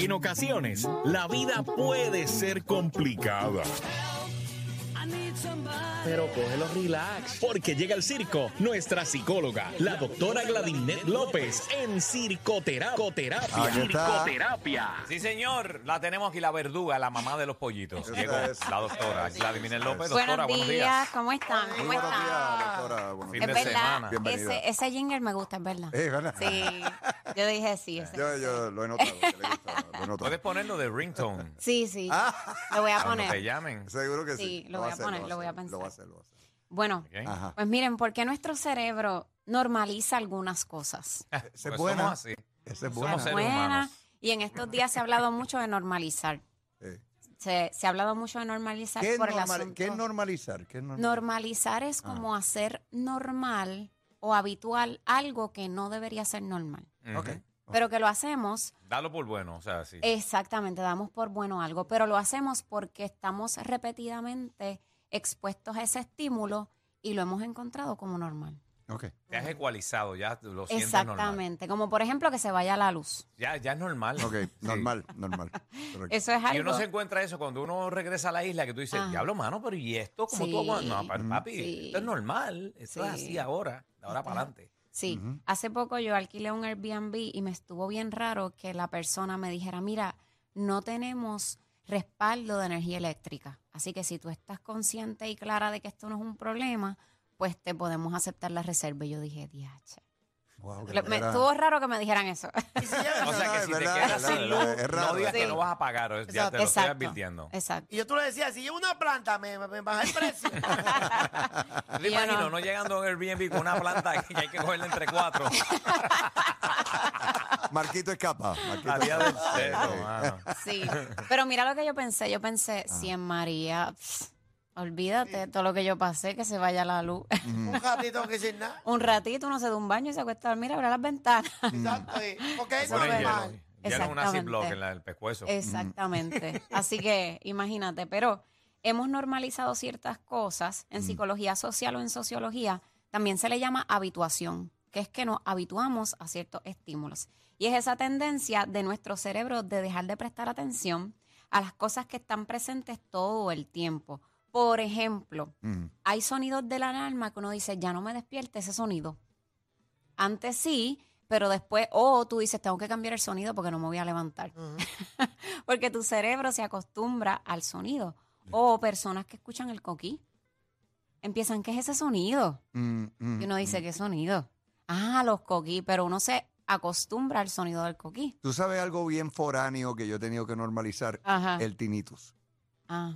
En ocasiones, la vida puede ser complicada. Pero cógelo relax, porque llega al circo nuestra psicóloga, la doctora Gladinet López, en Circoterapia. Sí, señor, la tenemos aquí, la verduga, la mamá de los pollitos. Llegó la doctora Gladinet López. Doctora, buenos días, ¿cómo están? Muy ¿Cómo buenos están? días, doctora. Buenos Fin días. de Es verdad, semana. Bienvenida. ese jingle me gusta, es verdad. ¿Verdad? Sí, yo dije sí. Yo lo he notado. que le gusta, lo he notado. Puedes ponerlo de ringtone. Sí, lo voy a Cuando te poner. llamen. Seguro que sí. Sí, lo voy a poner, lo voy a Lo va a pensar. hacer, lo va a hacer. Bueno, ¿Ok? Ajá. pues miren, ¿por qué nuestro cerebro normaliza algunas cosas? Esa es Pues buena. somos así. Esa es Somos buena. seres Buena. humanos. Y en estos días se ha hablado mucho de normalizar. Sí. Se ha hablado mucho de normalizar ¿Qué es por el asunto. normalizar? ¿Qué es normalizar? Normalizar es como hacer normal o habitual algo que no debería ser normal. Ujú. Ok. Pero que lo hacemos, Dalo por bueno, o sea, sí. exactamente, damos por bueno algo, pero lo hacemos porque estamos repetidamente expuestos a ese estímulo y lo hemos encontrado como normal. Ok. Te has ecualizado, ya lo sientes normal. Exactamente, como por ejemplo que se vaya la luz. Ya es normal. Ok. Sí. Normal. Correcto. Eso es Y algo... uno se encuentra eso cuando uno regresa a la isla, que tú dices, Ajá. diablo, mano, pero ¿y esto? ¿Cómo Sí. tú aguantas? No, papi, Sí. esto es normal. Esto es Sí. así ahora, de ahora para adelante. Sí, hace poco yo alquilé un Airbnb y me estuvo bien raro que la persona me dijera, mira, no tenemos respaldo de energía eléctrica, así que si tú estás consciente y clara de que esto no es un problema, pues te podemos aceptar la reserva. Y yo dije, diache. Wow, qué Me manera. estuvo raro que me dijeran eso. O sea, que es si te verdad, quedas es sin verdad, luz, es raro. no digas Sí. que no vas a pagar. Ya te lo estoy Exacto. advirtiendo. Exacto. Y yo tú le decías, si llevo una planta, me baja el precio. ¿Te Yo imagino no. no llegando a un Airbnb con una planta que hay que cogerla entre cuatro? Marquito escapa. Marquito La vía del escapa. cerro, mano. Sí, pero mira lo que yo pensé, si en María, olvídate todo lo que yo pasé, que se vaya la luz. Un ratito que sin nada. Un ratito uno se da un baño y se acuesta a dormir, abre las ventanas. Exacto. Porque es Ponen normal. hielo. Hielo en una Exactamente. Ziploc en el pescuezo. Exactamente. Así que imagínate, pero hemos normalizado ciertas cosas en psicología social o en sociología, también se le llama habituación, que es que nos habituamos a ciertos estímulos. Y es esa tendencia de nuestro cerebro de dejar de prestar atención a las cosas que están presentes todo el tiempo. Por ejemplo, hay sonidos de la alarma que uno dice, ya no me despierte ese sonido. Antes sí, pero después, tú dices, tengo que cambiar el sonido porque no me voy a levantar. Porque tu cerebro se acostumbra al sonido. O personas que escuchan el coquí. Empiezan, ¿qué es ese sonido? Y uno dice, ¿qué sonido? Ah, los coquí, pero uno se acostumbra al sonido del coquí. Tú sabes algo bien foráneo que yo he tenido que normalizar, Ajá. el tinnitus. Ah,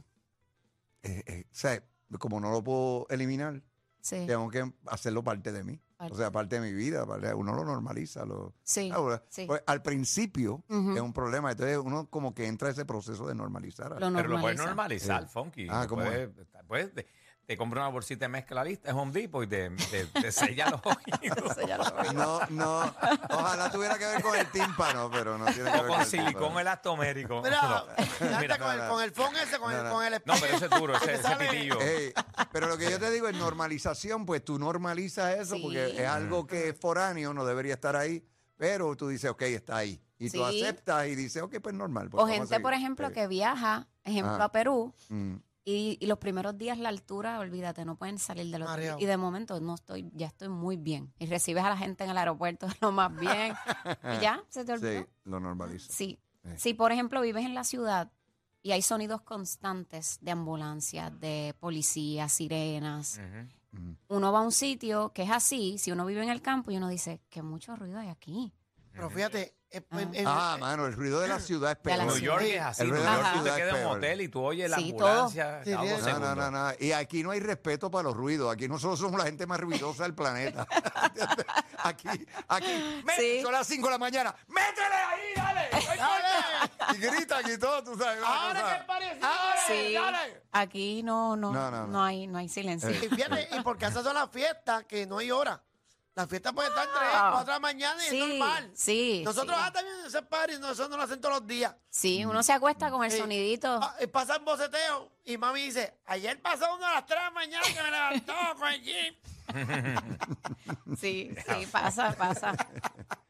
O sea, como no lo puedo eliminar, sí. tengo que hacerlo parte de mí. Parte. O sea, parte de mi vida. Uno lo normaliza. Sí, Ahora, sí. pues, al principio Ujú. es un problema. Entonces uno como que entra a ese proceso de normalizar. Lo Pero lo puedes normaliza. normalizar, Sí. Funky. Ah, Lo ¿cómo puedes- te compras una bolsita de mezcla lista, es Home Depot y te sella los ojitos. Eso ya lo veo. No. Ojalá tuviera que ver con el tímpano, pero no tiene que O ver con el silicón tímpano. elastomérico. Mira, No. fíjate Mira, con el phone ese, con el no, pero ese es duro, ese sale- pitillo. Pero lo que yo te digo es normalización, pues tú normalizas eso Sí. porque es algo que es foráneo, no debería estar ahí, pero tú dices, ok, está ahí. Y tú Sí. aceptas y dices, ok, pues normal. pues O vamos a gente, seguir. por ejemplo, Sí. que viaja, ejemplo, Ajá. a Perú, Mm. y los primeros días la altura, olvídate, no pueden salir del hotel. Mareado. Y de momento ya estoy muy bien. Y recibes a la gente en el aeropuerto lo más bien. Y ya, se te olvidó. Sí, lo normalizo. Sí. Sí. Si, por ejemplo, vives en la ciudad y hay sonidos constantes de ambulancias, de policías, sirenas, Ujú. uno va a un sitio que es así, si uno vive en el campo y uno dice, qué mucho ruido hay aquí. Pero fíjate, Mano, el ruido de la ciudad es De la peor. New York es así. El New ruido de York la tú te ciudad es quedas en un peor. hotel y tú oyes la Sí, ambulancia todo. cada Sí, 2 sí. segundos. No. Y aquí no hay respeto para los ruidos. Aquí nosotros somos la gente más ruidosa del planeta. aquí. Sí. Son las 5 de la mañana. ¡Métele ahí, dale! Y grita aquí todo, tú sabes. una ahora cosa. que parece. Sí, Dale. aquí no No. hay silencio. Y fíjate, y porque esas son las fiestas que no hay hora. Las fiestas pueden estar 3, 4 de la mañana y Sí, es normal. sí, Nosotros sí. también en ese party, nosotros no lo hacen todos los días. Sí, uno se acuesta con el Sí. sonidito. Pasan boceteo y mami dice, ayer pasó uno a las 3 de la mañana que me levantó con el jeep. Sí, pasa.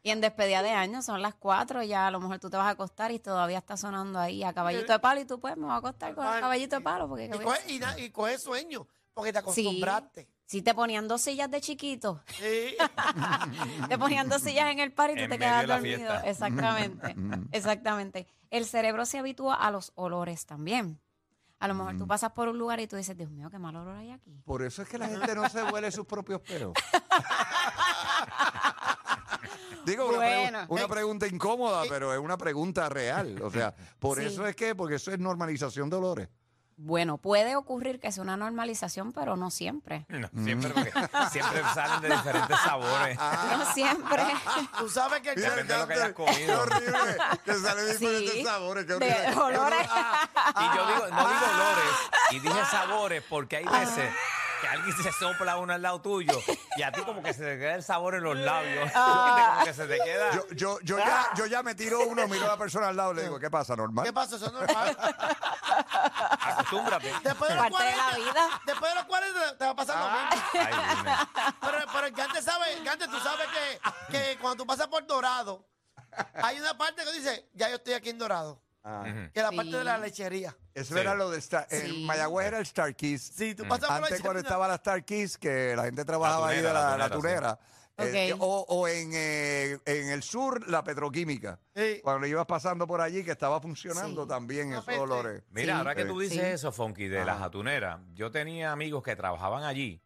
Y en despedida de año son las 4, ya a lo mejor tú te vas a acostar y todavía está sonando ahí a caballito de palo y tú pues me voy a acostar con el caballito de palo. Porque Y coge sueño, porque te acostumbraste. Sí, te ponían 2 sillas de chiquito. Sí. Te ponían 2 sillas en el par y tú En te medio quedas de la dormido. fiesta. Exactamente, exactamente. El cerebro se habitúa a los olores también. A lo mejor tú pasas por un lugar y tú dices, Dios mío, qué mal olor hay aquí. Por eso es que la gente no se huele sus propios pelos. Digo, Bueno. una pregunta incómoda, pero es una pregunta real. O sea, por Sí. eso es que, porque eso es normalización de olores. Bueno, puede ocurrir que sea una normalización, pero no siempre. No, siempre, porque siempre salen de diferentes sabores. No siempre. Tú sabes que el Depende de lo que hayas Qué comido. horrible. Que sale de diferentes Sí. sabores. Qué De horrible. olores. Y yo digo, no digo olores, y dije sabores, porque hay veces que alguien se sopla uno al lado tuyo y a ti como que se te queda el sabor en los labios. Como que se te queda. Yo ya me tiro uno, miro a la persona al lado y le digo, ¿qué pasa, normal? ¿Qué pasa? Eso es normal. Acostúmbrate. Después de los Parte de la 40, vida. después de los 40 te va a pasar lo mismo. Ay, dime. Pero el Gante, tú sabes que cuando tú pasas por Dorado, hay una parte que dice, ya yo estoy aquí en Dorado. Que es la parte de la lechería. Eso Sí. era lo de Star, Sí. en Mayagüez era el Star Keys. Si tú pasas por la Antes lechería. cuando estaba la Star Keys, que la gente trabajaba ahí de tunera, la la tunera. Ok. O en el sur, la petroquímica. Sí. Cuando ibas pasando por allí, que estaba funcionando Sí. también Una esos peste. olores. Mira, Sí. ahora que tú dices Sí. eso, Fonky, de las atuneras, yo tenía amigos que trabajaban allí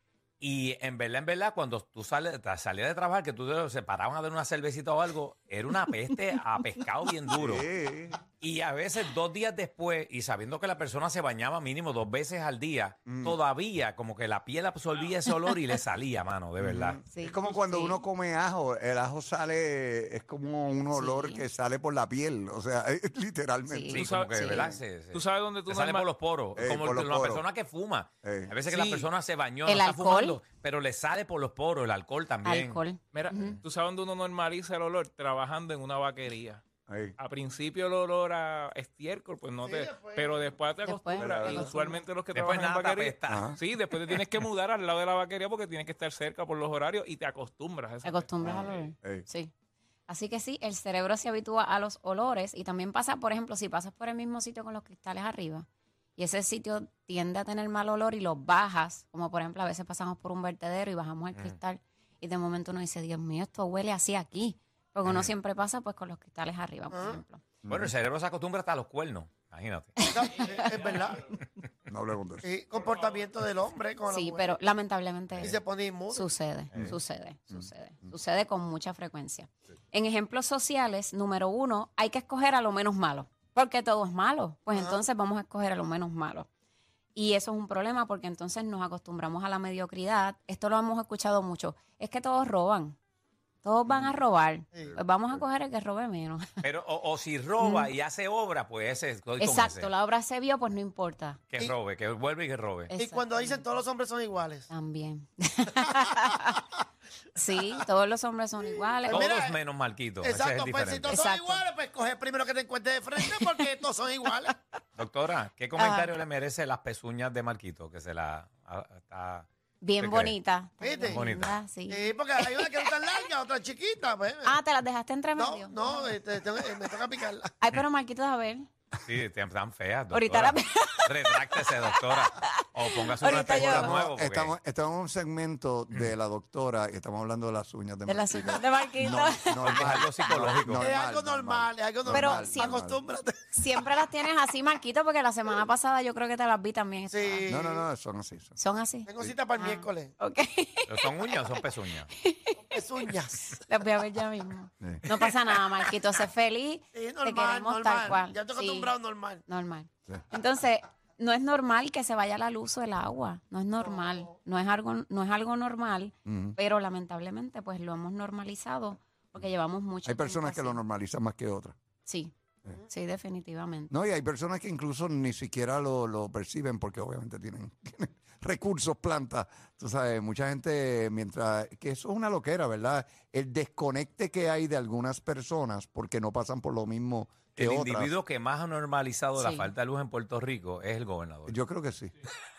y en verdad, cuando tú salías de trabajar, que tú se paraban a dar una cervecita o algo, era una peste a pescado bien duro. Sí. Y a veces 2 días después, y sabiendo que la persona se bañaba mínimo 2 veces al día, todavía como que la piel absorbía ese olor y le salía, mano, de verdad. Sí, Es como cuando sí. uno come ajo, el ajo sale, es como un olor Sí. que sale por la piel, o sea, literalmente. Sí, Sí. como que, Sí. ¿verdad? ¿Tú sabes dónde tú te sale normal- por los poros. Como por los la poros. persona que fuma. Ey. A veces que Sí. la persona se bañó, El no está alcohol. fumando, pero le sale por los poros, el alcohol también. Alcohol. Mira, tú sabes dónde uno normaliza el olor trabajando en una vaquería. Ahí. A principio el olor a estiércol, pues no te... Pero después te Después acostumbras. te Y acostumbras. usualmente los que Después trabajan en nada te vaquería... apesta. Ajá. Sí, después te tienes que mudar al lado de la vaquería porque tienes que estar cerca por los horarios y te acostumbras a Te esa acostumbras al olor. Ey. Sí. Así que sí, el cerebro se habitúa a los olores y también pasa, por ejemplo, si pasas por el mismo sitio con los cristales arriba y ese sitio tiende a tener mal olor y los bajas, como por ejemplo a veces pasamos por un vertedero y bajamos el cristal y de momento uno dice, Dios mío, esto huele así aquí. Porque uno siempre pasa pues con los cristales arriba, por ejemplo. Bueno, el cerebro se acostumbra hasta a los cuernos, imagínate. Es verdad. No hablemos de eso. Sí, comportamiento del hombre con la Sí, mujer. pero lamentablemente Y se pone inmuno. sucede. Sucede con mucha frecuencia. En ejemplos sociales, número 1, hay que escoger a lo menos malo, porque todo es malo. Pues entonces vamos a escoger a lo menos malo. Y eso es un problema porque entonces nos acostumbramos a la mediocridad. Esto lo hemos escuchado mucho. Es que todos roban. Todos van a robar. Sí. Pues vamos a coger el que robe menos. Pero, o si roba y hace obra, pues ese estoy con Exacto, ese. la obra se vio, pues no importa. Que robe, que vuelve y que robe. Y cuando dicen todos los hombres son iguales. También. Sí, todos los hombres son iguales. Todos mira, menos Marquito. Ese es el Exacto, pues si diferente. todos son Exacto. iguales, pues coge el primero que te encuentres de frente porque todos son iguales. Doctora, ¿qué comentario le merece las pezuñas de Marquito? Que se la está... Bien ¿Qué bonita. ¿Viste? Bonita. Sí. Sí, porque hay una que no es tan larga, otra chiquita. Pues. Ah, ¿te las dejaste entre medio? No, me toca picarla. Ay, pero Marquito, a ver. Sí, están feas, doctora. Ahorita la- Retráctese, doctora. O póngase unos Ahorita yo- espejuelos nuevos. porque- Estamos en un segmento de la doctora y estamos hablando de las uñas de De las Marquito. uñas de Marquito. No, Es algo psicológico. Es algo normal, es algo normal. Pero siempre- Acostúmbrate. Siempre las tienes así, Marquito, porque la semana pasada yo creo que te las vi también. Sí. No, son así. Son así. Tengo cita para el miércoles. Ok. ¿Pero son uñas o son pezuñas? Es uñas. Las voy a ver ya mismo. Sí. No pasa nada, Marquito. Sé feliz. Sí, Te normal, queremos normal. tal cual. Ya estoy Sí, acostumbrado normal. normal. Sí. Entonces, no es normal que se vaya la luz o el agua. No es normal. No es algo normal, pero lamentablemente pues lo hemos normalizado porque llevamos mucho Hay personas tiempo que lo así. normalizan más que otras. Sí. Sí, definitivamente. No, y hay personas que incluso ni siquiera lo perciben porque obviamente tienen recursos, plantas. Tú sabes, mucha gente, mientras que eso es una loquera, ¿verdad? El desconecte que hay de algunas personas porque no pasan por lo mismo que El otras. individuo que más ha normalizado la Sí. falta de luz en Puerto Rico es el gobernador. Yo creo que sí.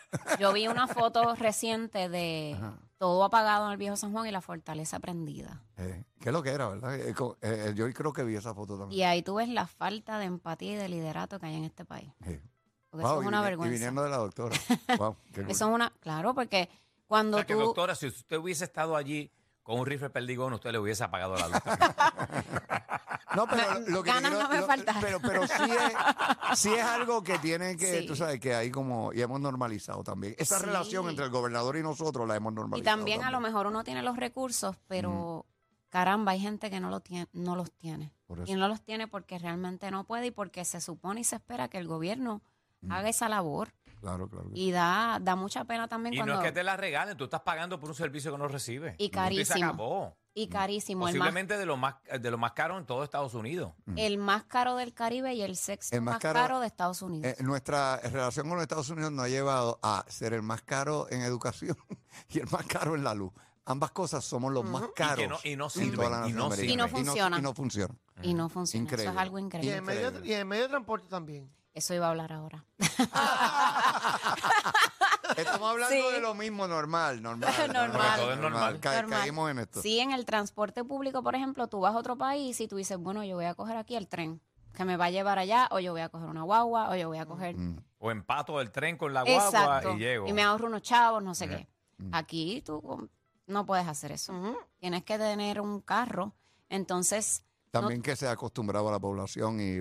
Yo vi una foto reciente de todo apagado en el Viejo San Juan y la fortaleza prendida. ¿Qué es lo que era, verdad? Yo creo que vi esa foto también. Y ahí tú ves la falta de empatía y de liderato que hay en este país. Porque Wow, eso es una y vergüenza. viniendo de la doctora. Wow, qué cool. Eso es una, claro, porque cuando O sea, que tú... doctora, si usted hubiese estado allí con un rifle perdigón, usted le hubiese apagado la luz también. No, pero lo que te ganas quiero- no me faltan. pero sí es algo que tiene que, Sí. tú sabes, que hay como, y hemos normalizado también. Esa Sí. relación entre el gobernador y nosotros la hemos Y normalizado. también a lo mejor uno tiene los recursos, pero caramba, hay gente que no los tiene. Por eso. Y no los tiene porque realmente no puede y porque se supone y se espera que el gobierno haga esa labor. Claro, claro. Y da mucha pena también Y cuando... no es que te la regalen, tú estás pagando por un servicio que no recibes. Y Punto se carísimo. acabó. Y carísimo. Posiblemente de lo más caro en todo Estados Unidos. El más caro del Caribe y el sexto El más más caro- caro de Estados Unidos. Nuestra relación con los Estados Unidos nos ha llevado a ser el más caro en educación y el más caro en la luz. Ambas cosas somos los más caros. Y no en sirven, toda la y no nación sirven. Y no americana. funciona. Y no funciona. Y no funciona. Eso Increíble. es algo Y increíble. en medio de transporte también. Eso iba a hablar ahora. Estamos hablando Sí. de lo mismo normal. Normal. Todo es normal. Normal. Caímos en esto. Sí, en el transporte público, por ejemplo, tú vas a otro país y tú dices, bueno, yo voy a coger aquí el tren que me va a llevar allá, o yo voy a coger una guagua, o yo voy a coger... O empato el tren con la guagua Exacto. y llego. Y me ahorro unos chavos, no sé qué. Aquí tú no puedes hacer eso. Tienes que tener un carro. Entonces, También que se ha acostumbrado a la población y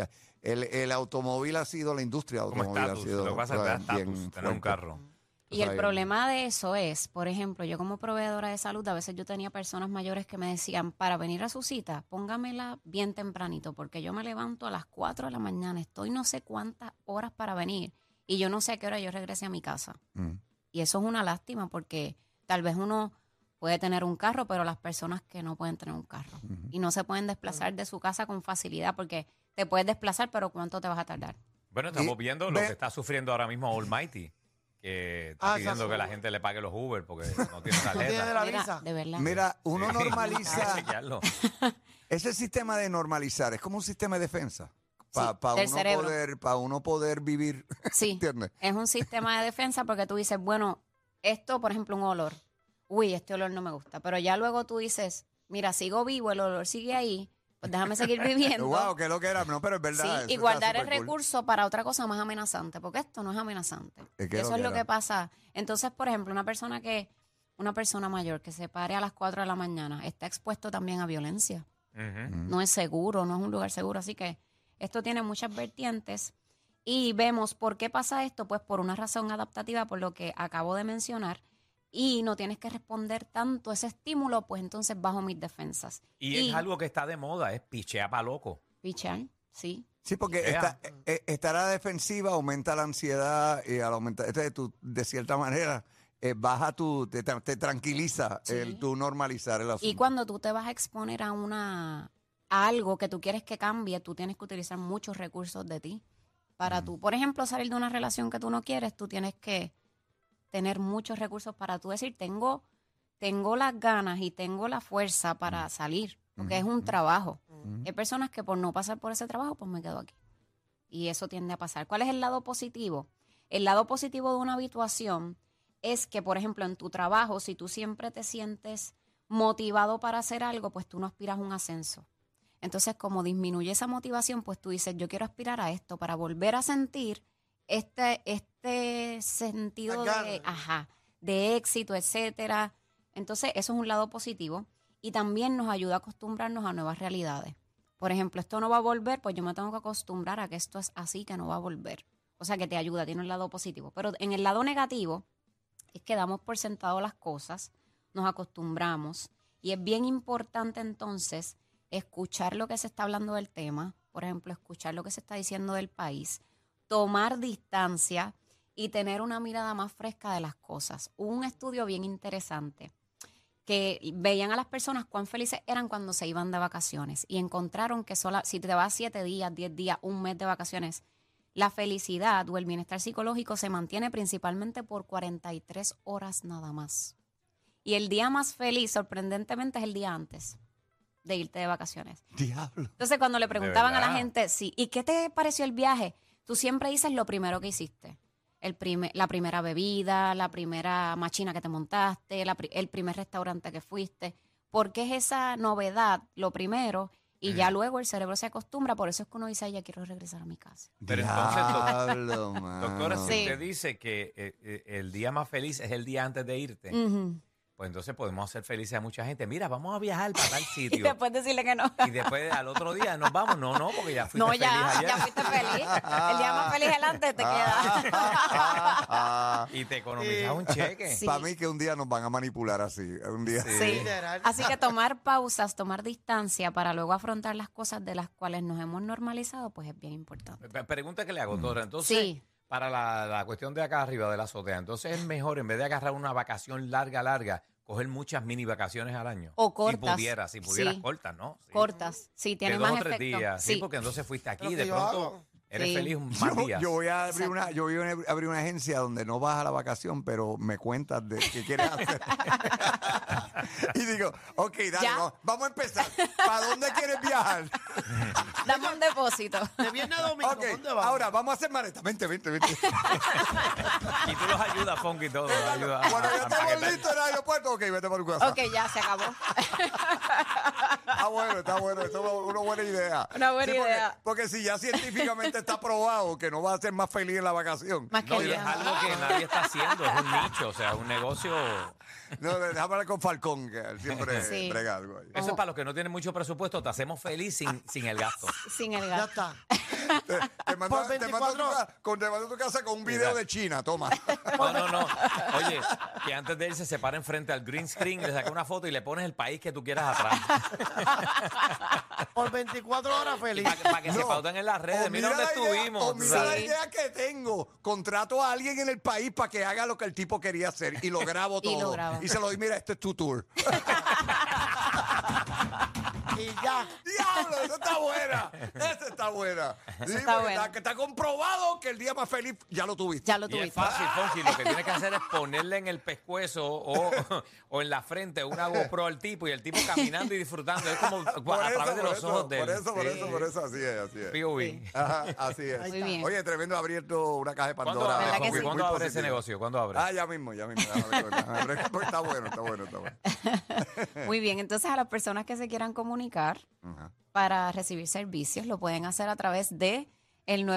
el automóvil ha sido, la industria Como automóvil ha estatus. sido Lo que pasa es que da bien estatus tener un fuerte. carro. y el sabes. problema de eso es, por ejemplo, yo como proveedora de salud, a veces yo tenía personas mayores que me decían, para venir a su cita, póngamela bien tempranito, porque yo me levanto a las 4 de la mañana, estoy no sé cuántas horas para venir, y yo no sé a qué hora yo regrese a mi casa. Y eso es una lástima, porque tal vez uno puede tener un carro, pero las personas que no pueden tener un carro, y no se pueden desplazar de su casa con facilidad, porque te puedes desplazar, pero ¿cuánto te vas a tardar? Bueno, estamos Y viendo lo ve- que está sufriendo ahora mismo Almighty, que está pidiendo exacto. que la gente le pague los Uber porque no tiene No tiene de tarjeta. la Mira, visa. de verdad. Mira, uno Sí. Hay que normaliza, chequearlo. ese sistema de normalizar es como un sistema de defensa para del cerebro. uno poder vivir, Sí, ¿entiendes? es un sistema de defensa porque tú dices, bueno, esto, por ejemplo, un olor. Uy, este olor no me gusta. Pero ya luego tú dices, mira, sigo vivo, el olor sigue ahí, pues déjame seguir viviendo. Wow, que lo que era, no, pero es verdad. Sí, eso y está guardar el supercool. recurso para otra cosa más amenazante, porque esto no es amenazante. Es que Eso lo es que lo era. que pasa. Entonces, por ejemplo, una persona mayor que se pare a las 4 de la mañana está expuesto también a violencia. Ujú. No es seguro, no es un lugar seguro. Así que esto tiene muchas vertientes. Y vemos por qué pasa esto, pues por una razón adaptativa, por lo que acabo de mencionar. Y no tienes que responder tanto a ese estímulo, pues entonces bajo mis defensas. Y es algo que está de moda, es pichea pa' loco. Pichar, sí. Sí, porque Vea. estar a la defensiva aumenta la ansiedad y al aumentar, tú, de cierta manera, baja te tranquiliza Sí. el tú normalizar el asunto. Y cuando tú te vas a exponer a algo que tú quieres que cambie, tú tienes que utilizar muchos recursos de ti. Para tú, por ejemplo, salir de una relación que tú no quieres, tú tienes que tener muchos recursos para tú decir, tengo las ganas y tengo la fuerza para salir, porque es un trabajo. Hay personas que por no pasar por ese trabajo, pues me quedo aquí. Y eso tiende a pasar. ¿Cuál es el lado positivo? El lado positivo de una habituación es que, por ejemplo, en tu trabajo, si tú siempre te sientes motivado para hacer algo, pues tú no aspiras a un ascenso. Entonces, como disminuye esa motivación, pues tú dices, yo quiero aspirar a esto para volver a sentir este sentido Las de, ganas. de éxito, etcétera. Entonces, eso es un lado positivo y también nos ayuda a acostumbrarnos a nuevas realidades. Por ejemplo, esto no va a volver, pues yo me tengo que acostumbrar a que esto es así, que no va a volver. O sea, que te ayuda, tiene un lado positivo. Pero en el lado negativo es que damos por sentado las cosas, nos acostumbramos y es bien importante entonces escuchar lo que se está hablando del tema, por ejemplo, escuchar lo que se está diciendo del país, tomar distancia y tener una mirada más fresca de las cosas. Hubo un estudio bien interesante que veían a las personas cuán felices eran cuando se iban de vacaciones y encontraron que si te vas 7 días, 10 días, un mes de vacaciones, la felicidad o el bienestar psicológico se mantiene principalmente por 43 horas nada más. Y el día más feliz, sorprendentemente, es el día antes de irte de vacaciones. Diablo. Entonces, cuando le preguntaban a la verdad? gente, sí, ¿y qué te pareció el viaje? Tú siempre dices lo primero que hiciste. la primera bebida, la primera machina que te montaste, el primer restaurante que fuiste, porque es esa novedad lo primero y ya luego el cerebro se acostumbra, por eso es que uno dice, ay, ya quiero regresar a mi casa. Pero entonces, Diablo, mano. doctora, si Sí. usted dice que el día más feliz es el día antes de irte, Ujú. pues entonces podemos hacer felices a mucha gente. Mira, vamos a viajar para tal Y sitio. después decirle que no. Y después al otro día nos vamos. No, porque ya fuiste No, feliz ayer. ya fuiste feliz. El día más feliz adelante te queda. Y te economizas un cheque. Sí. Para mí que un día nos van a manipular así. Un día. Sí. Sí. Literal. Así que tomar pausas, tomar distancia para luego afrontar las cosas de las cuales nos hemos normalizado, pues es bien importante. Pregunta que le hago, doctora. Entonces, Sí. para la cuestión de acá arriba de la azotea, entonces es mejor, en vez de agarrar una vacación larga, coger muchas mini vacaciones al año. O cortas. Si pudieras Sí. cortas, ¿no? Sí. Cortas, sí, tiene de más 2 o 3 efecto. días. Sí, porque entonces fuiste aquí Lo y que de yo pronto hago. eres Sí. feliz más días. Yo voy a abrir Exacto. yo voy a abrir una agencia donde no vas a la vacación, pero me cuentas de qué quieres hacer. Y digo, ok, dale, ¿Ya? vamos a empezar. ¿Para dónde quieres viajar? Dame un depósito. De viernes a domingo, Ok, ¿dónde vas? ahora vamos a hacer maleta. Vente. Y tú los ayudas, Funky, y todo. los ayudas Cuando ya a estemos empaquetar. listos en el aeropuerto, ok, vete para tu casa. Ok, ya se acabó. Está bueno. Esto es una buena idea. Una buena Sí, idea. Porque si ya científicamente está probado que no va a ser más feliz en la vacación. Más que No, y es viajar. algo que nadie está haciendo, es un nicho, o sea, un negocio. No, déjame hablar con Falcón, que él siempre Sí. brega algo ahí. Eso es para los que no tienen mucho presupuesto, te hacemos feliz sin el gasto. Sin el Ya gasto. está. Te mando, Por te mando a tu 24 te mando a tu casa con un video de China, toma. No. Oye, que antes de él se paren frente al green screen, le saca una foto y le pones el país que tú quieras atrás. Por 24 horas feliz. Para que se No. pauten en las redes. O Mira dónde la idea- estuvimos. o tú mira la sabes. idea que tengo. Contrato a alguien en el país para que haga lo que el tipo quería hacer y lo grabo Y lo todo. graba. Y se lo doy, mira, este es tu tour. Y ya. ¡Diablo! ¡Esa está buena! ¡Esa está buena! Sí, está porque buena. está comprobado que el día más feliz ya lo tuviste. Ya lo Y es tuviste. fácil, Fonsi. Lo que tienes que hacer es ponerle en el pescuezo o en la frente una GoPro al tipo y el tipo caminando y disfrutando. Es como a través de los ojos de él. Por eso, así es. POV. Ajá, así es. Muy bien. Oye, tremendo abierto una caja de ¿Cuándo Pandora. abre, ¿Verdad que Fonsi? sí? ¿Cuándo Muy abre ese positivo. negocio? ¿Cuándo abre? Ah, ya mismo. Déjame ver. Está bueno. Muy bien, entonces a las personas que se quieran comunicar Ajá. para recibir servicios lo pueden hacer a través de el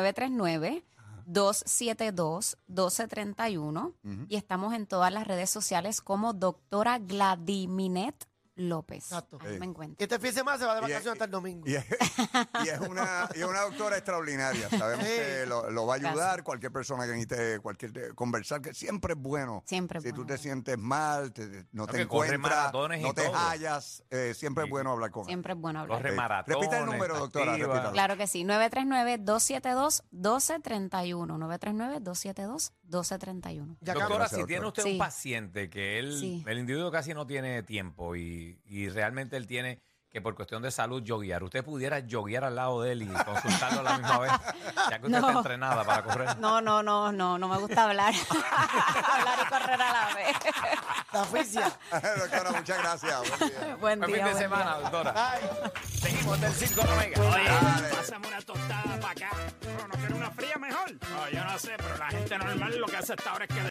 939-272-1231 y estamos en todas las redes sociales como doctora Gladiminet López. Exacto. Ahí me Y encuentro. este fin de semana se va de Y es- vacaciones hasta el domingo. Y es una doctora extraordinaria. Sabemos Sí. que lo va a ayudar. Gracias. Cualquier persona que necesite conversar, que siempre es bueno. Siempre es Si tú bueno. te sientes mal, no te que corre encuentras, maratones y no te todo. hallas, siempre es bueno hablar con él. Siempre es bueno hablar. Corre maratones. Repita el número, está doctora, activa. repítalo. Claro que sí, 939-272-1231. 939-272-1231. Ya Doctora, cambia. si tiene usted Sí. un paciente que Sí. el individuo casi no tiene tiempo y realmente él tiene que por cuestión de salud yoguear, ¿usted pudiera yoguear al lado de él y consultarlo a la misma vez? Ya que usted No. está entrenada para correr. No me gusta hablar. Hablar y correr a la vez. La oficia. Doctora, muchas gracias. Buen día. Buen Buen día. fin de buen semana, día. doctora. Ay. Seguimos del Circo de Omega. Dale. Pásame una tostada para acá. No quiero una fría mejor. No, yo no sé, pero la gente normal lo que hace hasta ahora es que